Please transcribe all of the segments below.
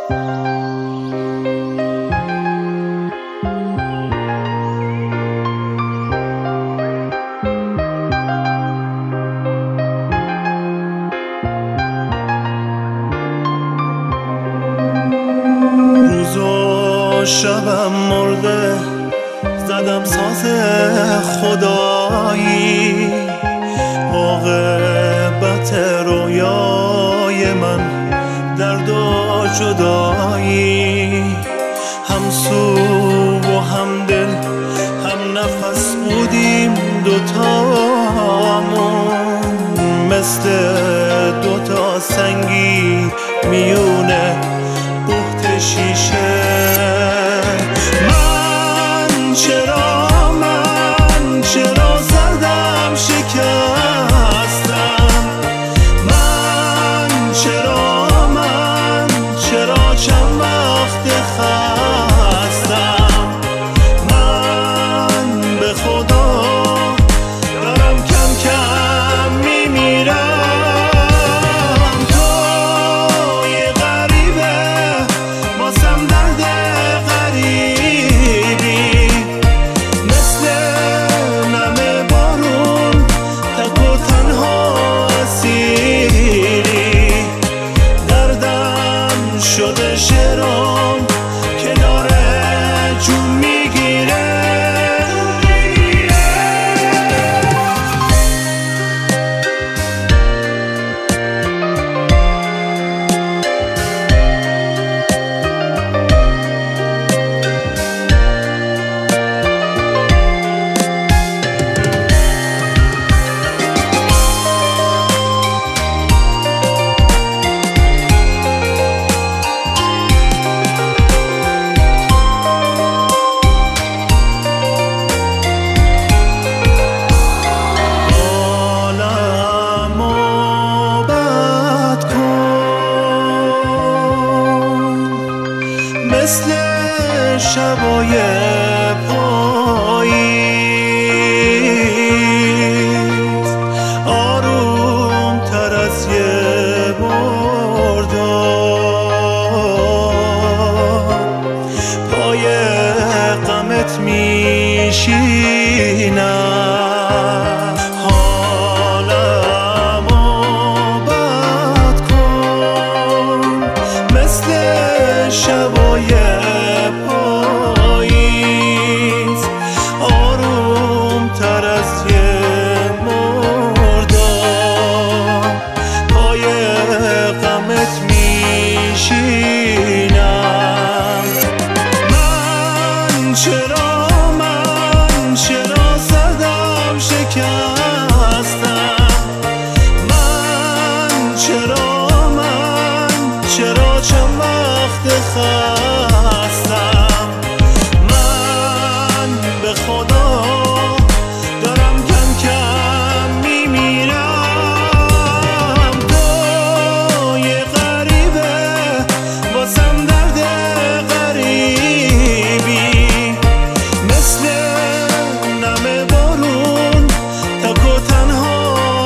شبم مرده زدم ساز خدایی، عاقبت رویای من درد و جدایی. هم سو و هم دل هم نفس بودیم دوتامون، مثل دوتا سنگی میونه بخت شیشه. من چرا زدم شکستم؟ من چرا چند وقت خستم؟ من به خدا دارم کم کم میمیرم. تو یه غریبه واسم درد غریبی، شده شعرام که داره جون میگیره. مثل شبای پاییز، آروم تر از یه مرداد، پای غمت میشینم. حالمو بد کن مثل شبای پاییز، آروم تر از یه مرداد، پای غمت میشینم. من چرا زدم شکستم؟ من چرا چند وقت خستم؟ من به خدا دارم کم کم میمیرم. تو یه غریبه واسم درد غریبی، مثل نم بارون تک و تنها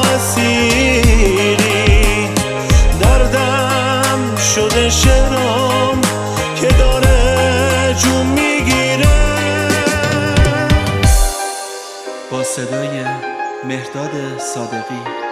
اسیری. دردم شده شعرام که داره جون میگیره. با صدای مهرداد صادقی.